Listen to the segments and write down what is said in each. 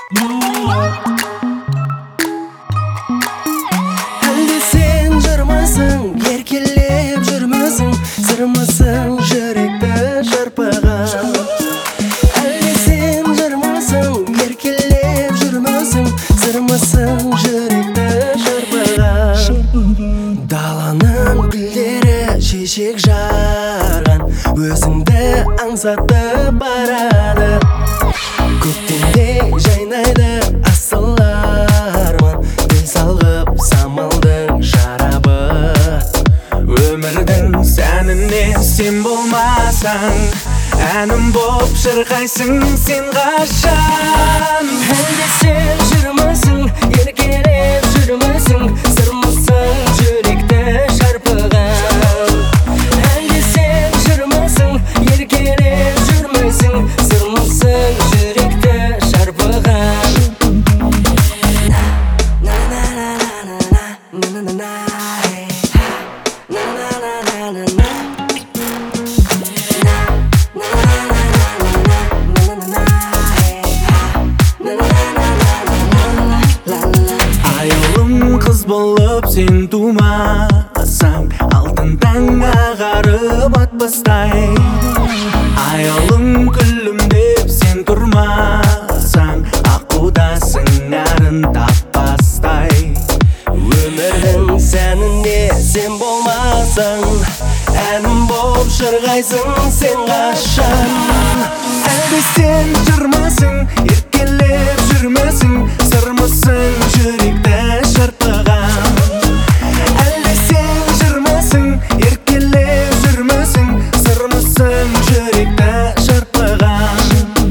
Әлде сен жырмысың, еркелеп жүрмісің, сырмысың жүректі шарпыған. Әлде сен жырмысың, еркелеп жүрмісің, сырмысың жүректі шарпыған. Даланың гүлдері шешек жарған, өзіңді аңсатып барады. Көктемде жайнайды асыл арман, дел салғып самалдың шарабы. Өмірдің сәніне сен болмасаң, әнім боп шырқайсың сен қашан. Әлде сен жүрмісің, еркелеп жүрмісің, сырмысың жүректі шарпыған. Әлде сен жүрмісің, еркелеп жүрмісің, сырмысың жүректі шарпыған. Айылым қыз болып сен тумасаң, алтын таң ағарып атпастай. Айылым күлім деп сен тұрмасаң, аққудасың нәрін таппастай. Өмірдің сәніне сен болмасаң, әнім боп шырқайсың сен қашан. Әлде сен жырмысың, еркелеп жүрмісің, сырмысың жүректі шарпыған. Әлде сен жырмысың, еркелеп жүрмісің, сырмысың жүректі шарпыған.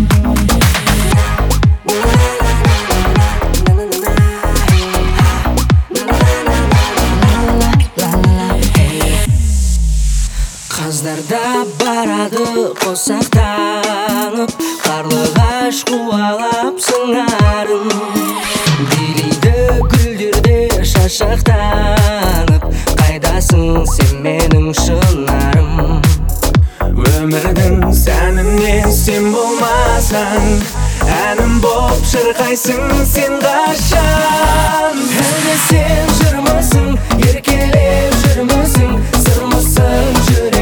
Қаздарда барады қосақтанып, қарлығаш қуалап сыңарын. Билейді гүлдерде шашақтанып, қайдасың сен менің шынарым. Өмірдің сәніне сен болмасаң, әнім боп шырқайсың сен қашан. Әлде сен жырмысың, еркелеп жүрмісің, сырмысың жүрек